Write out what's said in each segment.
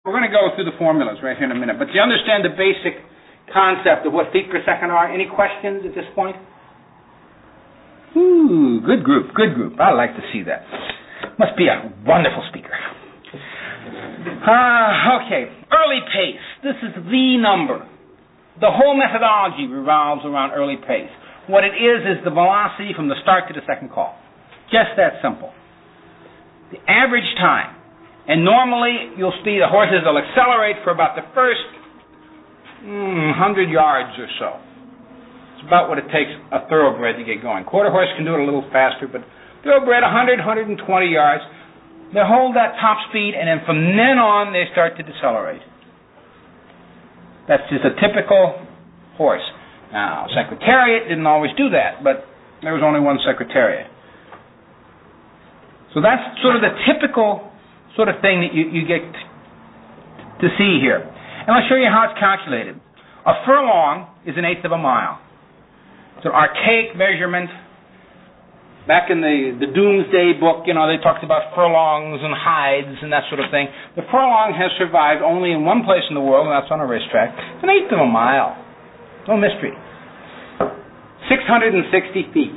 We're going to go through the formulas right here in a minute, but do you understand the basic concept of what feet per second are? Any questions at this point? Ooh, good group, good group. I like to see that. Must be a wonderful speaker. Okay, early pace. This is the number. The whole methodology revolves around early pace. What it is the velocity from the start to the second call. Just that simple. The average time. And normally, you'll see the horses will accelerate for about the first 100 yards or so. It's about what it takes a thoroughbred to get going. Quarter horse can do it a little faster, but thoroughbred, 100, 120 yards. They hold that top speed, and then from then on, they start to decelerate. That's just a typical horse. Now, Secretariat didn't always do that, but there was only one Secretariat. So that's sort of the typical sort of thing that you get to see here. And I'll show you how it's calculated. A furlong is an eighth of a mile. It's an archaic measurement. Back in the Doomsday book, they talked about furlongs and hides and that sort of thing. The furlong has survived only in one place in the world, and that's on a racetrack. It's an eighth of a mile. No mystery. 660 feet.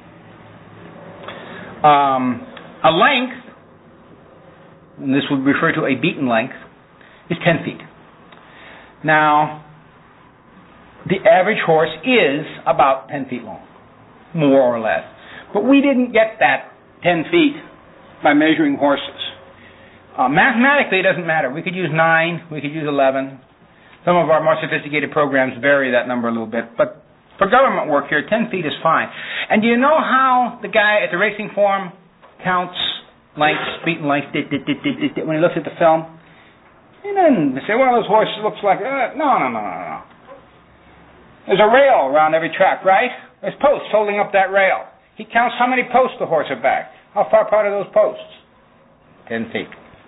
A length, and this would refer to a beaten length, is 10 feet. Now, the average horse is about 10 feet long, more or less. But we didn't get that 10 feet by measuring horses. Mathematically, it doesn't matter. We could use 9, we could use 11. Some of our more sophisticated programs vary that number a little bit, but for government work here, 10 feet is fine. And do you know how the guy at the racing forum counts lengths, beaten lengths, when he looks at the film? And then they say, well, this horse looks like, no. There's a rail around every track, right? There's posts holding up that rail. He counts how many posts the horse are back. How far apart are those posts? 10 feet.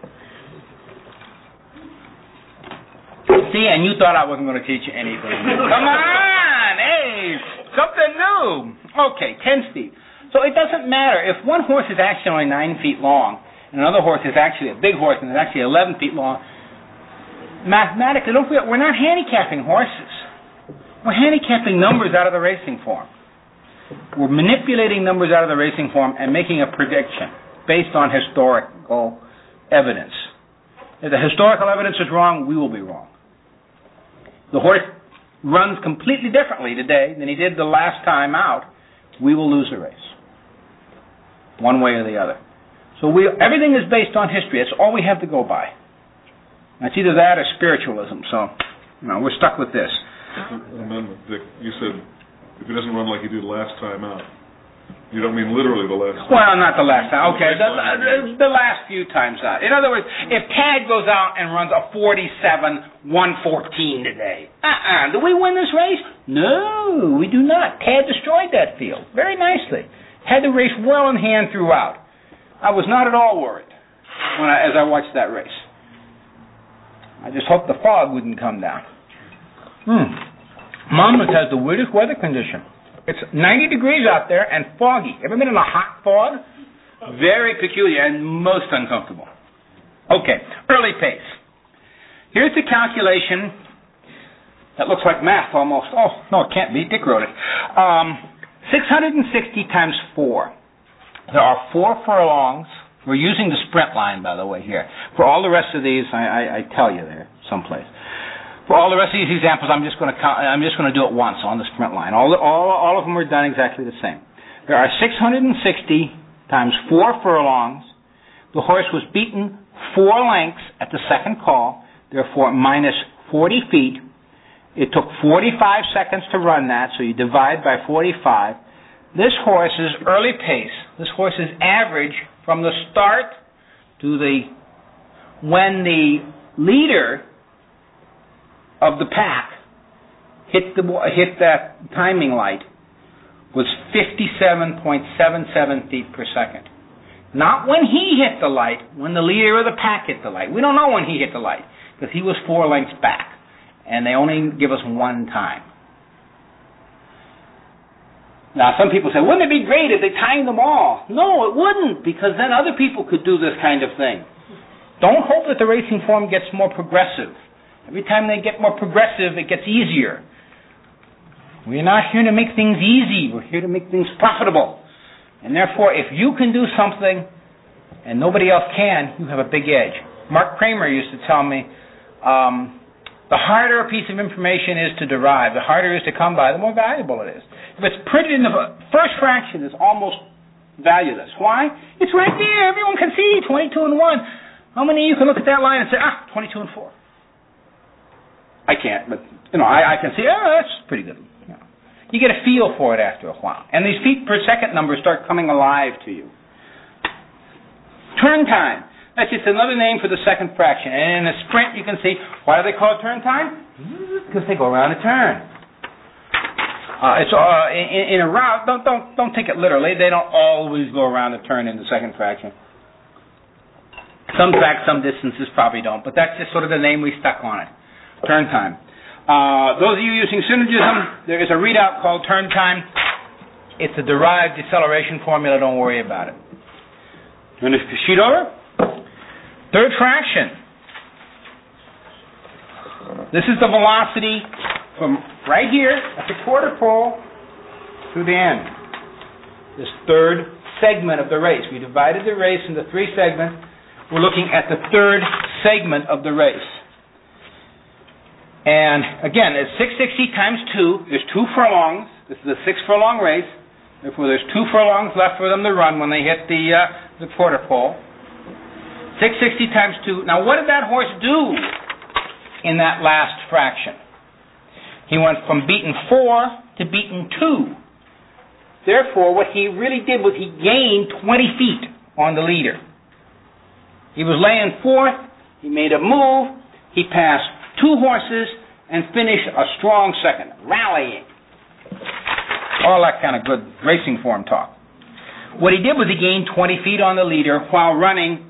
See, and you thought I wasn't going to teach you anything. Come on! Hey, something new. Okay, 10 feet. So it doesn't matter. If one horse is actually only 9 feet long, and another horse is actually a big horse and is actually 11 feet long, mathematically, don't forget, we're not handicapping horses. We're handicapping numbers out of the racing form. We're manipulating numbers out of the racing form and making a prediction based on historical evidence. If the historical evidence is wrong, we will be wrong. The horse runs completely differently today than he did the last time out. We will lose the race, one way or the other. So everything is based on history. That's all we have to go by. It's either that or spiritualism. So, we're stuck with this. Amendment, Dick, you said if he doesn't run like he did last time out. You don't mean literally the last time. Well, not the last time. Okay, the last few times out. In other words, if Tad goes out and runs a 47-114 today, do we win this race? No, we do not. Tad destroyed that field very nicely. Had the race well in hand throughout. I was not at all worried as I watched that race. I just hoped the fog wouldn't come down. Monmouth has the weirdest weather condition. It's 90 degrees out there and foggy. Ever been in a hot fog? Very peculiar and most uncomfortable. Okay, early pace. Here's the calculation that looks like math almost. Oh, no, it can't be. Dick wrote it. 660 times 4. There are 4 furlongs. We're using the sprint line, by the way, here. For all the rest of these, I tell you there someplace. For all the rest of these examples, I'm just going to do it once on the sprint line. All of them are done exactly the same. There are 660 times 4 furlongs. The horse was beaten 4 lengths at the second call, therefore minus 40 feet. It took 45 seconds to run that, so you divide by 45. This horse's early pace, this horse's average from the start to when the leader of the pack hit that timing light was 57.77 feet per second. Not when he hit the light, when the leader of the pack hit the light. We don't know when he hit the light because he was 4 lengths back, and they only give us one time. Now, some people say, wouldn't it be great if they timed them all? No, it wouldn't, because then other people could do this kind of thing. Don't hope that the racing form gets more progressive. Every time they get more progressive, it gets easier. We're not here to make things easy. We're here to make things profitable. And therefore, if you can do something and nobody else can, you have a big edge. Mark Kramer used to tell me, the harder a piece of information is to derive, the harder it is to come by, the more valuable it is. If it's printed in the first fraction, it's almost valueless. Why? It's right there. Everyone can see 22 and 1. How many of you can look at that line and say, 22 and 4? I can't, but I can see, that's pretty good. You get a feel for it after a while. And these feet per second numbers start coming alive to you. Turn time. That's just another name for the second fraction. And in a sprint, you can see, why do they call it turn time? Because they go around a turn. In a route, don't take it literally. They don't always go around a turn in the second fraction. Some tracks, some distances probably don't. But that's just sort of the name we stuck on it. Turn time. Those of you using Synergism, there is a readout called turn time. It's a derived deceleration formula. Don't worry about it. Turn the sheet over. Third fraction. This is the velocity from right here at the quarter pole to the end. This third segment of the race. We divided the race into 3 segments. We're looking at the third segment of the race. And again, it's 660 times 2. There's 2 furlongs. This is a 6 furlong race. Therefore, there's 2 furlongs left for them to run when they hit the quarter pole. 660 times 2. Now, what did that horse do in that last fraction? He went from beaten 4 to beaten 2. Therefore, what he really did was he gained 20 feet on the leader. He was laying 4th. He made a move. He passed 2 horses and finished a strong second, rallying. All that kind of good racing form talk. What he did was he gained 20 feet on the leader while running.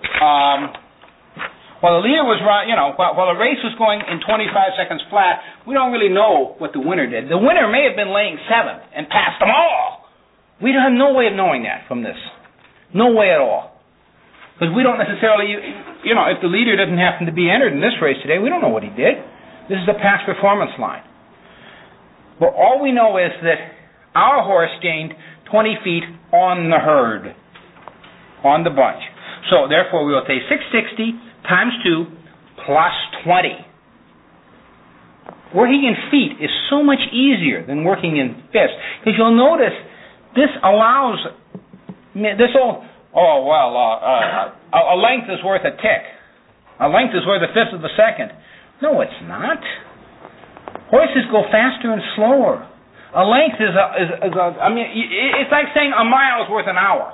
While the leader was while the race was going in 25 seconds flat, we don't really know what the winner did. The winner may have been laying 7th and passed them all. We have no way of knowing that from this. No way at all. Because we don't necessarily, if the leader doesn't happen to be entered in this race today, we don't know what he did. This is a past performance line. But all we know is that our horse gained 20 feet on the herd, on the bunch. So, therefore, we will say 660 times 2 plus 20. Working in feet is so much easier than working in fists. Because you'll notice this allows, a length is worth a tick. A length is worth a fifth of a second. No, it's not. Horses go faster and slower. A length is it's like saying a mile is worth an hour.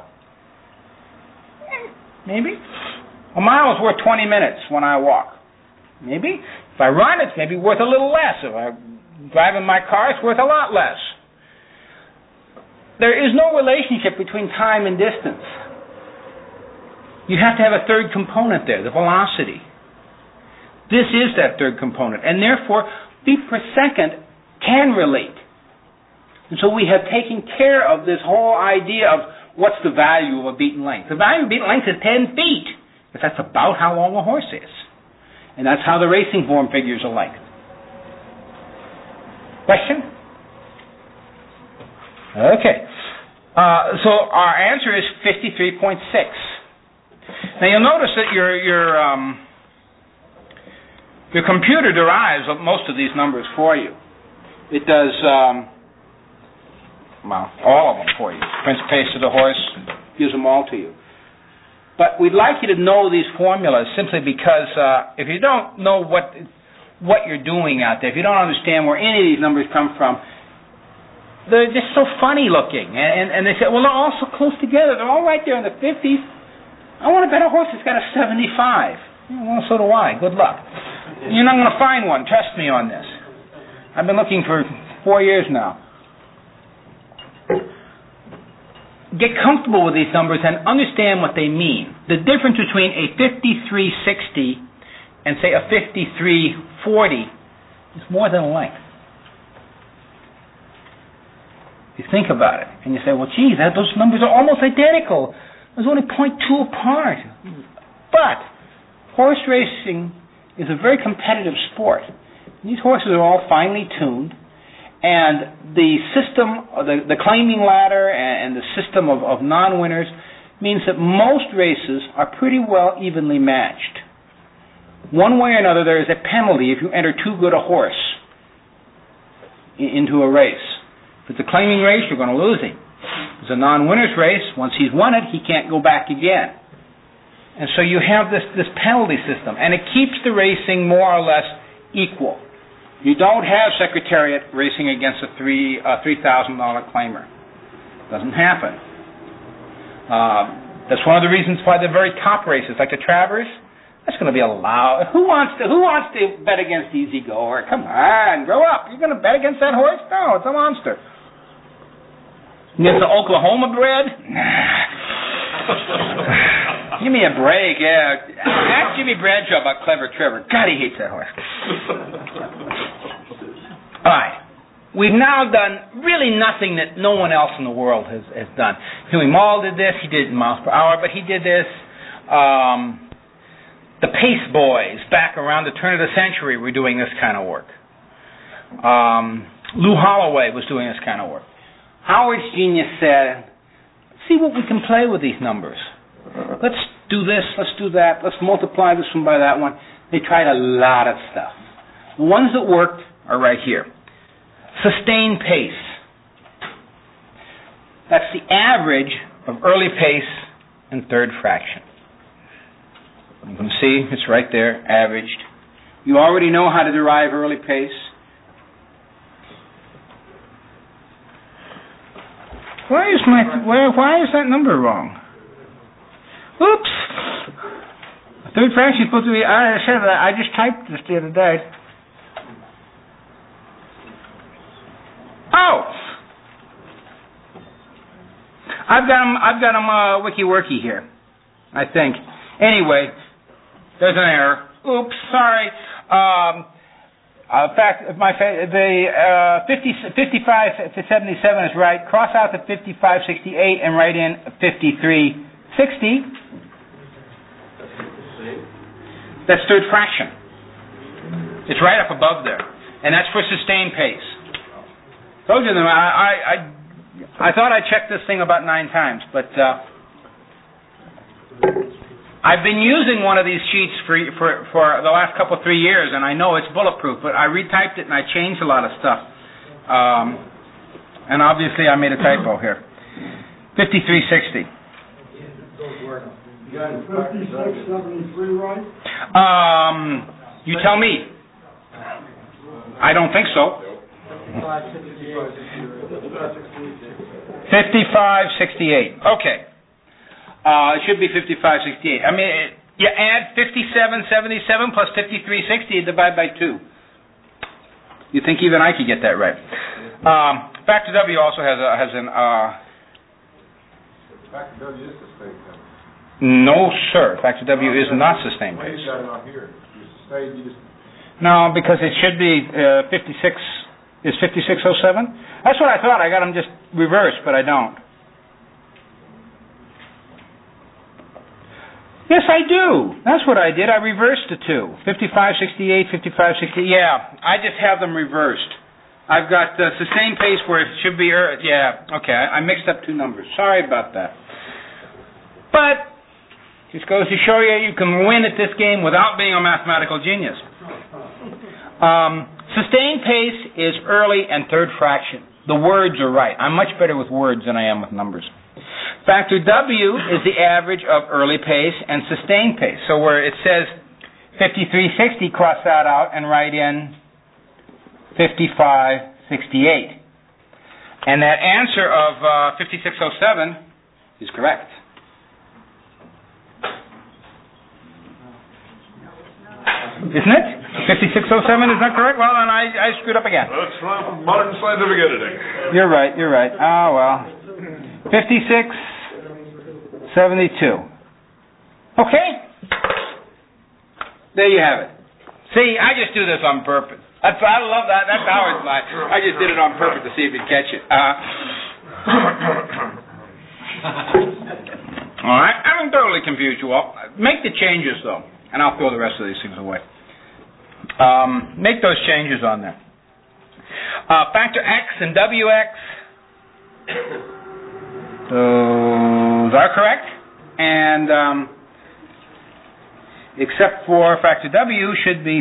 Maybe. A mile is worth 20 minutes when I walk. Maybe. If I run, it's maybe worth a little less. If I drive in my car, it's worth a lot less. There is no relationship between time and distance. You have to have a third component there, the velocity. This is that third component, and therefore, feet per second can relate. And so we have taken care of this whole idea of what's the value of a beaten length. The value of a beaten length is 10 feet, because that's about how long a horse is. And that's how the racing form figures a length. Question? Okay. So our answer is 53.6. Now you'll notice that your computer derives most of these numbers for you. It does, all of them for you. Prints pace to the horse, gives them all to you. But we'd like you to know these formulas simply because if you don't know what you're doing out there, if you don't understand where any of these numbers come from, they're just so funny looking. And they say, well, they're all so close together. They're all right there in the 50s. I want to bet a horse that's got a 75. Well, so do I. Good luck. You're not going to find one. Trust me on this. I've been looking for 4 years now. Get comfortable with these numbers and understand what they mean. The difference between a 5360 and, say, a 5340 is more than a length. You think about it, and you say, well, geez, those numbers are almost identical. There's only 0.2 apart. But horse racing is a very competitive sport. These horses are all finely tuned, and the system, the claiming ladder and the system of non-winners means that most races are pretty well evenly matched. One way or another, there is a penalty if you enter too good a horse into a race. If it's a claiming race, you're going to lose him. If it's a non-winner's race, once he's won it, he can't go back again. And so you have this penalty system, and it keeps the racing more or less equal. You don't have Secretariat racing against a $3,000 claimer. It doesn't happen. That's one of the reasons why the very top races, like the Travers, that's going to be allowed. Who wants to bet against Easy Goer? Come on, grow up. You're going to bet against that horse? No, it's a monster. Against the Oklahoma bred? Nah. Give me a break, yeah. Ask Jimmy Bradshaw about Clever Trevor. God, he hates that horse. All right. We've now done really nothing that no one else in the world has done. Huey Mall did this. He did it in miles per hour, but he did this. The Pace Boys, back around the turn of the century, were doing this kind of work. Lou Holloway was doing this kind of work. Howard's genius said, see what we can play with these numbers. Let's do this, let's do that, let's multiply this one by that one. They tried a lot of stuff. The ones that worked are right here. Sustained pace. That's the average of early pace and third fraction. You can see it's right there, averaged. You already know how to derive early pace. Why is that number wrong? Oops. Third fraction is supposed to be. I just typed this the other day. Oh, I've got them wiki-worky here, I think. Anyway, there's an error. Oops, sorry. In fact, the 55 to 77 is right. Cross out the 5568 and write in 5360. That's third fraction. It's right up above there, and that's for sustained pace. Told you them. I thought I checked this thing about 9 times, but I've been using one of these sheets for the last 3 years, and I know it's bulletproof, but I retyped it and I changed a lot of stuff. And obviously I made a typo here. 5360. You got 5673 right? You tell me. I don't think so. 5568. Okay. It should be 5568. I mean, you add 5777 plus 5360 and divide by 2. You think even I could get that right? Factor W also has an. Factor W is sustained pace. No, sir. Factor W is not sustained pace. You got it on here. You just. No, because it should be 56. Is 5607? That's what I thought. I got them just reversed, but I don't. Yes, I do. That's what I did. I reversed the two. 5568, 5568. Yeah, I just have them reversed. I've got the sustained pace where it should be. Yeah, okay. I mixed up 2 numbers. Sorry about that. But just goes to show you can win at this game without being a mathematical genius. Sustained pace is early and third fraction. The words are right. I'm much better with words than I am with numbers. Factor W is the average of early pace and sustained pace. So where it says 5360, cross that out and write in 5568. And that answer of 5607 is correct. Isn't it? 5607 is not correct? Well, then I screwed up again. That's from modern scientific editing. You're right. Oh, well. 5672. Okay. There you have it. See, I just do this on purpose. I love that. That's Howard's line. I just did it on purpose to see if he'd catch it. All right. I haven't totally confused you all. Make the changes, though. and I'll throw the rest of these things away. Make those changes on there. Factor X and WX, those are correct, and except for factor W should be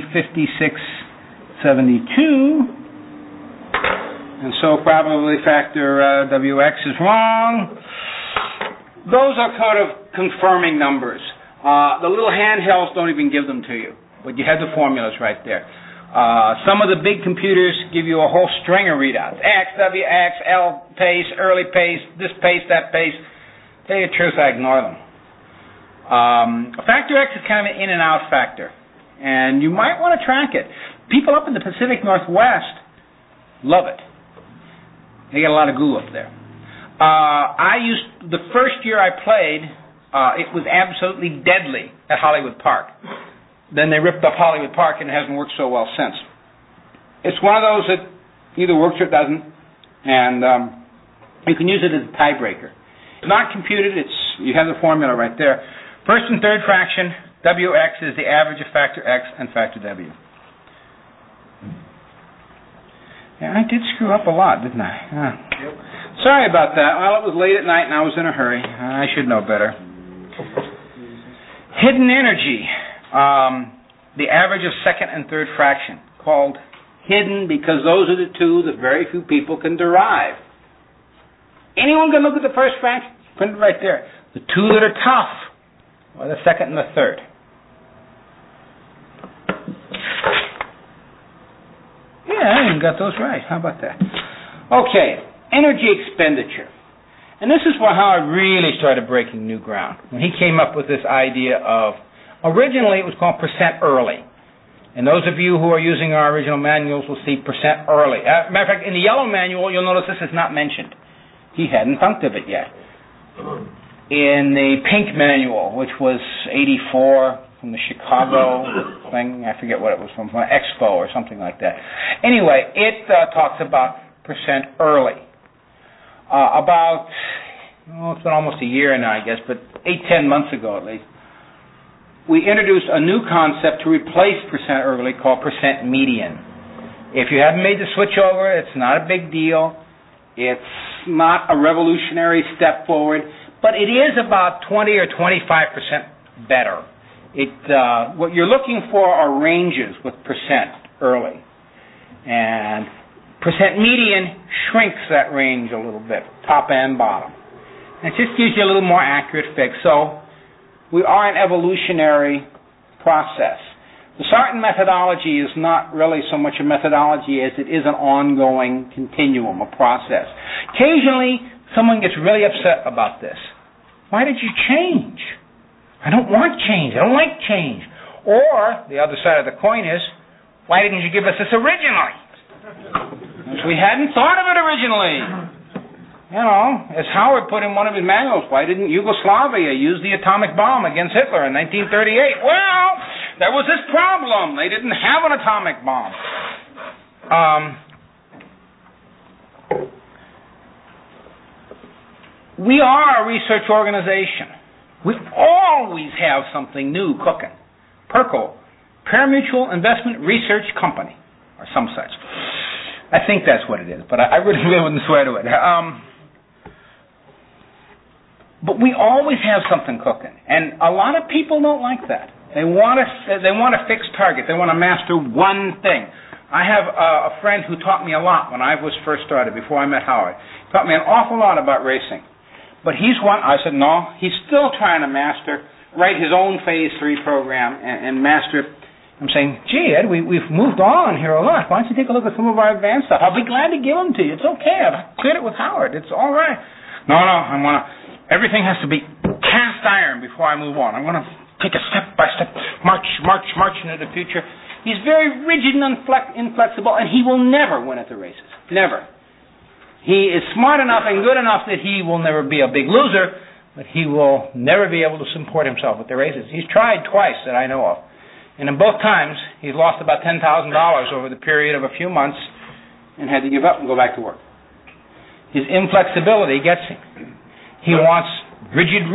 5672, and so probably factor WX is wrong. Those are kind of confirming numbers. The little handhelds don't even give them to you, but you have the formulas right there. Some of the big computers give you a whole string of readouts. X, W, X, L pace, early pace, this pace, that pace. Tell you the truth, I ignore them. Factor X is kind of an in and out factor, and you might want to track it. People up in the Pacific Northwest love it. They get a lot of glue up there. The first year I played, it was absolutely deadly at Hollywood Park. Then they ripped up Hollywood Park, and it hasn't worked so well since. It's one of those that either works or doesn't, and you can use it as a tiebreaker. It's not computed. You have the formula right there. First and third fraction, WX is the average of factor X and factor W. Yeah, I did screw up a lot, didn't I? Yep. Sorry about that. Well, it was late at night and I was in a hurry. I should know better. Hidden energy, the average of second and third fraction, called hidden because those are the two that very few people can derive. Anyone can look at the first fraction? Printed right there. The two that are tough are the second and the third. Yeah, I even got those right. How about that? Okay, energy expenditure. And this is how I really started breaking new ground. When he came up with this idea of, originally it was called percent early. And those of you who are using our original manuals will see percent early. Matter of fact, in the yellow manual, you'll notice this is not mentioned. He hadn't thunk of it yet. In the pink manual, which was 84 from the Chicago thing, I forget what it was from Expo or something like that. Anyway, it talks about percent early. It's been almost a year now, I guess, but 8-10 months ago at least, we introduced a new concept to replace percent early called percent median. If you haven't made the switch over, it's not a big deal. It's not a revolutionary step forward, but it is about 20 or 25% better. What you're looking for are ranges with percent early. And percent median shrinks that range a little bit, top and bottom. And it just gives you a little more accurate fix. So we are an evolutionary process. The Sarton methodology is not really so much a methodology as it is an ongoing continuum, a process. Occasionally, someone gets really upset about this. Why did you change? I don't want change. I don't like change. Or, the other side of the coin is, why didn't you give us this originally? Because we hadn't thought of it originally. You know, as Howard put in one of his manuals, why didn't Yugoslavia use the atomic bomb against Hitler in 1938? Well, there was this problem. They didn't have an atomic bomb. We are a research organization. We always have something new cooking. PERCO, Parimutuel Investment Research Company, or some such. I think that's what it is, but I really wouldn't swear to it. But we always have something cooking, and a lot of people don't like that. They want a fixed target. They want to master one thing. I have a friend who taught me a lot when I was first started, before I met Howard. He taught me an awful lot about racing. But I said, no, he's still trying to write his own Phase 3 program and master it. I'm saying, gee, Ed, we've moved on here a lot. Why don't you take a look at some of our advanced stuff? I'll be glad to give them to you. It's okay. I've cleared it with Howard. It's all right. No, everything has to be cast iron before I move on. I'm going to take a step-by-step march into the future. He's very rigid and inflexible, and he will never win at the races. Never. He is smart enough and good enough that he will never be a big loser, but he will never be able to support himself at the races. He's tried twice that I know of. And in both times, he's lost about $10,000 over the period of a few months and had to give up and go back to work. His inflexibility gets him. He wants rigid rules.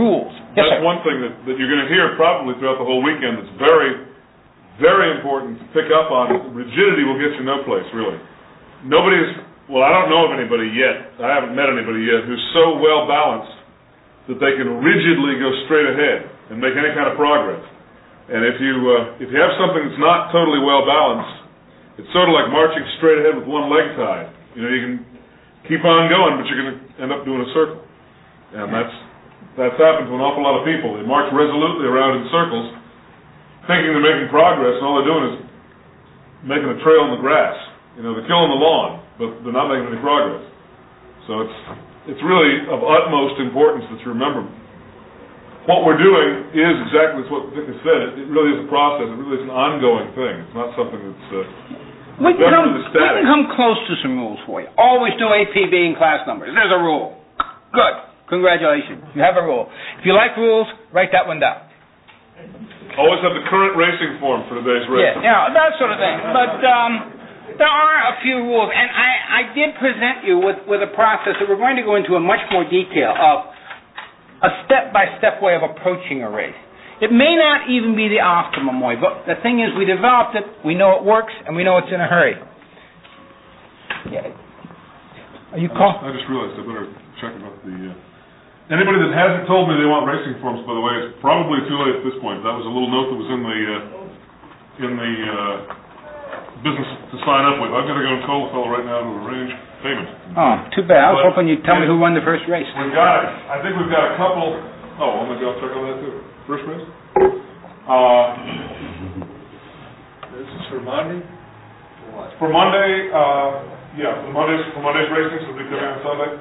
Yes, That's sir. one thing that you're going to hear probably throughout the whole weekend that's very, very important to pick up on. Rigidity will get you no place, really. I don't know of anybody yet, I haven't met anybody yet, who's so well balanced that they can rigidly go straight ahead and make any kind of progress. And if you have something that's not totally well balanced, it's sort of like marching straight ahead with one leg tied. You can keep on going, but you're going to end up doing a circle. And that's happened to an awful lot of people. They march resolutely around in circles, thinking they're making progress, and all they're doing is making a trail in the grass. They're killing the lawn, but they're not making any progress. So it's really of utmost importance that you remember what we're doing is exactly what Vic has said. It really is a process. It really is an ongoing thing. It's not something that's we can come close to some rules for you. Always do APB in class numbers. There's a rule. Good. Congratulations. You have a rule. If you like rules, write that one down. Always have the current racing form for today's race. Yeah, that sort of thing. But there are a few rules, and I did present you with a process that we're going to go into in much more detail of a step-by-step way of approaching a race. It may not even be the optimum way, but the thing is we developed it, we know it works, and we know it's in a hurry. Yeah. Are you I just realized I better check about the... Anybody that hasn't told me they want racing forms, by the way, it's probably too late at this point. That was a little note that was in the business to sign up with. I've got to go and call the fellow right now to arrange payment. Oh, too bad. I was hoping you'd tell me who won the first race. I think we've got a couple... Oh, I'm going to go check on that too. First race? This is for Monday? For Monday, for Monday's racing, so we'll be coming on Sunday.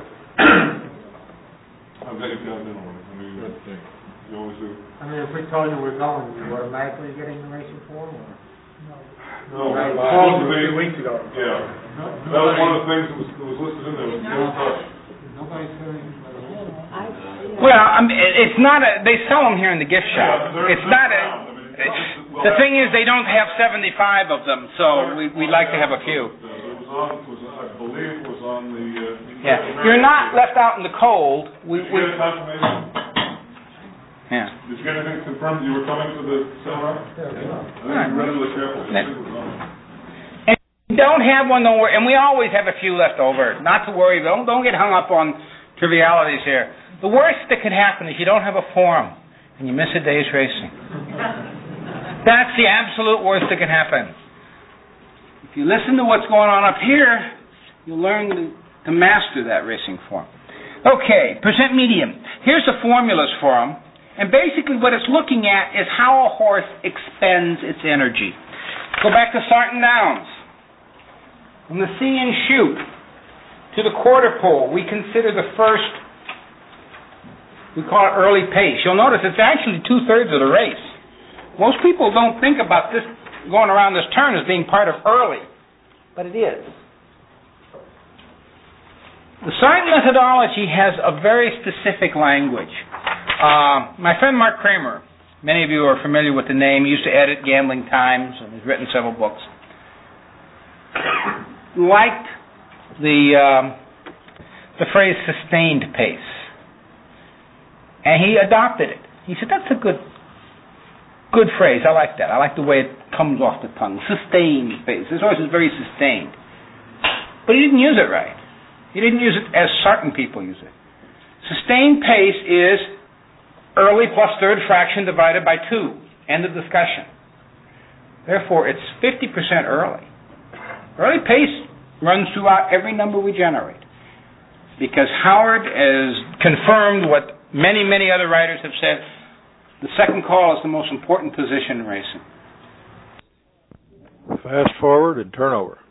I've got you down in already. You always do. If we told you we're going, you automatically getting the racing form? No, Right. supposed to be. 2 weeks ago. Yeah. That was one of the things that was listed in there. Nobody said anything. Well, it's not a... They sell them here in the gift shop. It's not a... The thing is, they don't have 75 of them, so we like to have a few. I believe it was on the... You're not left out in the cold. Did you get a confirmation? Yeah. Did you get anything confirmed you were coming to the seminar? I think you read it really carefully. And if you don't have one, don't worry. And we always have a few left over. Not to worry. Don't get hung up on trivialities here. The worst that could happen is you don't have a form and you miss a day's racing. That's the absolute worst that can happen. If you listen to what's going on up here, you'll learn to master that racing form. Okay, percent medium. Here's the formulas for them. And basically what it's looking at is how a horse expends its energy. Go back to Sarton Downs. From the see and shoot to the quarter pole, we consider the first, we call it early pace. You'll notice it's actually 2/3 of the race. Most people don't think about this going around this turn as being part of early, but it is. The Sarton methodology has a very specific language. My friend Mark Kramer, many of you are familiar with the name, he used to edit Gambling Times and has written several books, liked the phrase sustained pace. And he adopted it. He said, that's a good phrase. I like that. I like the way it comes off the tongue. Sustained pace. This horse is very sustained. But he didn't use it right. He didn't use it as certain people use it. Sustained pace is early plus third fraction divided by 2. End of discussion. Therefore, it's 50% early. Early pace runs throughout every number we generate. Because Howard has confirmed what many, many other writers have said, the second call is the most important position in racing. Fast forward and turn over.